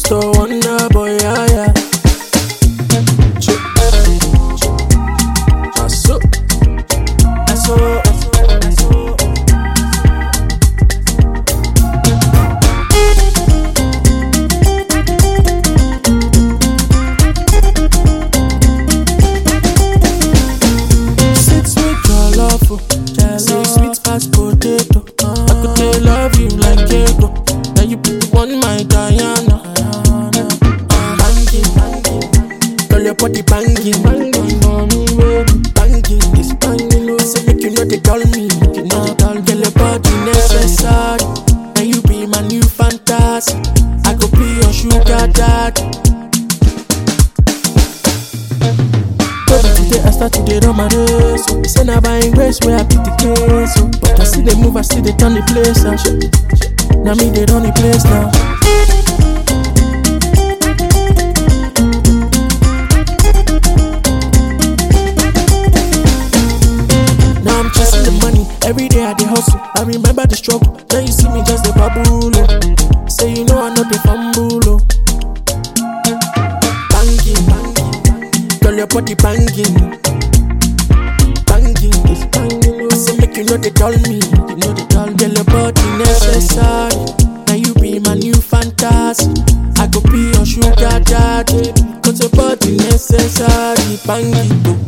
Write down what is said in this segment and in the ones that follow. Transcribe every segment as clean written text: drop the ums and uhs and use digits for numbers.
Mr. Wonder Boy, yeah, yeah. Potato, I could say love you like Diego. Now you want my Diana. Banging, girl your body banging, banging, it's banging. I say make you know they call me, you know girl your body necessary. Now you be my new fantasy. I could be your sugar daddy. Today I start to dey run my race. So say na buying grace where I beat the case. So but I see they move, I see they turn the place. Now me they run the place now. Now I'm chasing the money. Every day I dey hustle. I remember the struggle. Now you see me just the bubble. Say you know I know the fumble. Your body banging, banging, it's banging. I say make you know they tell me, you know they tell me. Girl, your body necessary. Now you be my new fantasy. I could be your sugar daddy. Cause your body necessary. Banging, though.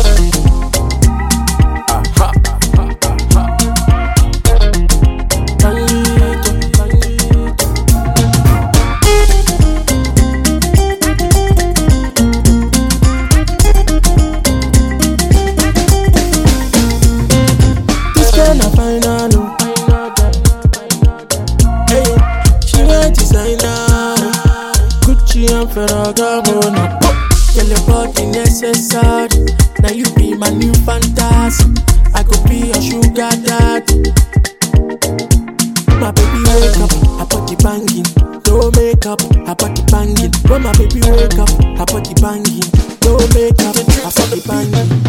And Ferragamo. Tell your body necessary. Now you be my new fantasy. I could be your sugar daddy. My baby wake up, her body banging. No makeup, her body banging. When my baby wake up, her body banging. No makeup, her body banging.